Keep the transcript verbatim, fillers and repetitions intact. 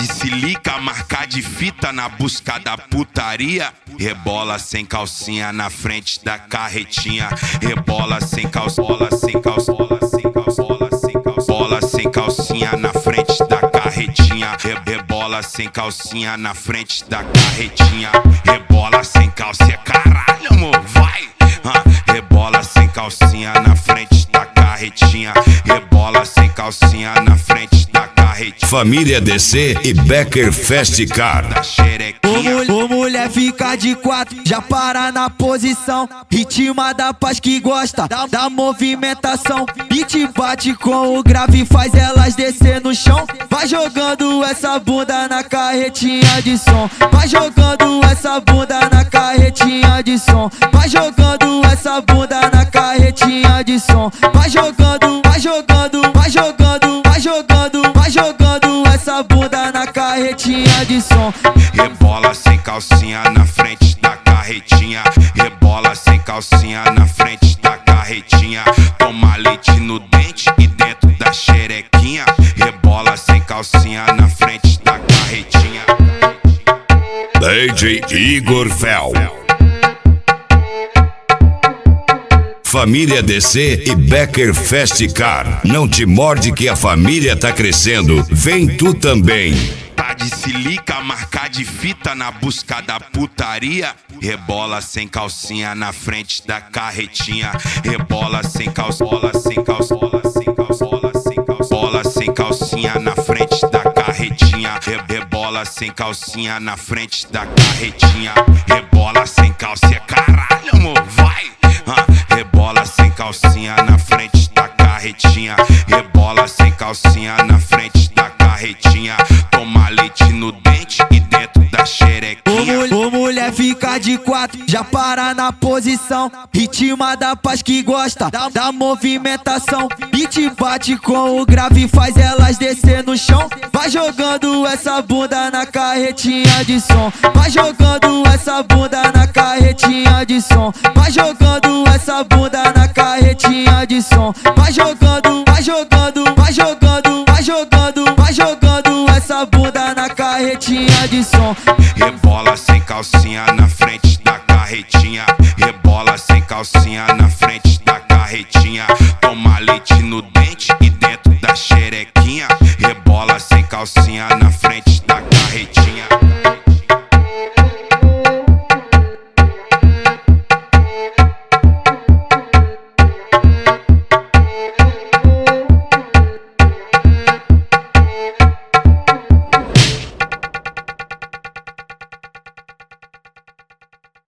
de silica, marca de fita na busca da putaria. Rebola sem calcinha na frente da carretinha. Rebola sem calcinha, sem calcinha, sem calcinha, sem calcinha. Bola sem calcinha na frente da carretinha. Rebola sem calcinha na frente da carretinha. Rebola sem calcinha, caralho, amor, vai. Rebola sem calcinha na frente da carretinha. Rebola sem calcinha na frente da carretinha. Família D C e Becker Fast Car. Ô, ô mulher fica de quatro, já para na posição. Ritma da paz que gosta da, da movimentação. Beat bate com o grave, faz elas descer no chão. Vai jogando essa bunda na carretinha de som. Vai jogando essa bunda na carretinha de som. Vai jogando essa bunda na carretinha de som. Vai jogando, vai jogando, vai jogando, vai jogando, vai jogando essa bunda na carretinha de som. Rebola sem calcinha na frente da carretinha. Rebola sem calcinha na frente da carretinha. Toma leite no dente e dentro da xerequinha. Rebola sem calcinha na frente da carretinha. D J Igor Fel. Família D C e Becker Fast Car. Não te morde que a família tá crescendo. Vem tu também. Tá de silica, marca de fita na busca da putaria. Rebola sem calcinha na frente da carretinha. Rebola sem calcinha, sem calcinha, sem calcinha, sem calcinha. Bola sem calcinha na frente da carretinha. Rebola sem calcinha na frente da carretinha. Rebola sem calcinha, caralho, amor, vai. Rebola sem calcinha na frente da carretinha. Rebola sem calcinha na frente da carretinha. Toma leite no dente e dentro da xerequinha. Ô, ô mulher fica de quatro, já para na posição. Ritma da paz que gosta da, da movimentação. Beat bate com o grave, faz elas descer no chão. Vai jogando essa bunda na carretinha de som. Vai jogando essa bunda na carretinha de som. Vai jogando essa bunda na carretinha de som. Vai jogando, vai jogando, vai jogando, vai jogando, vai jogando essa bunda na carretinha de som. Rebola sem calcinha na frente da carretinha. Rebola sem calcinha na frente da carretinha. Toma leite no dente e dentro da xerequinha. Rebola sem calcinha na frente da carretinha.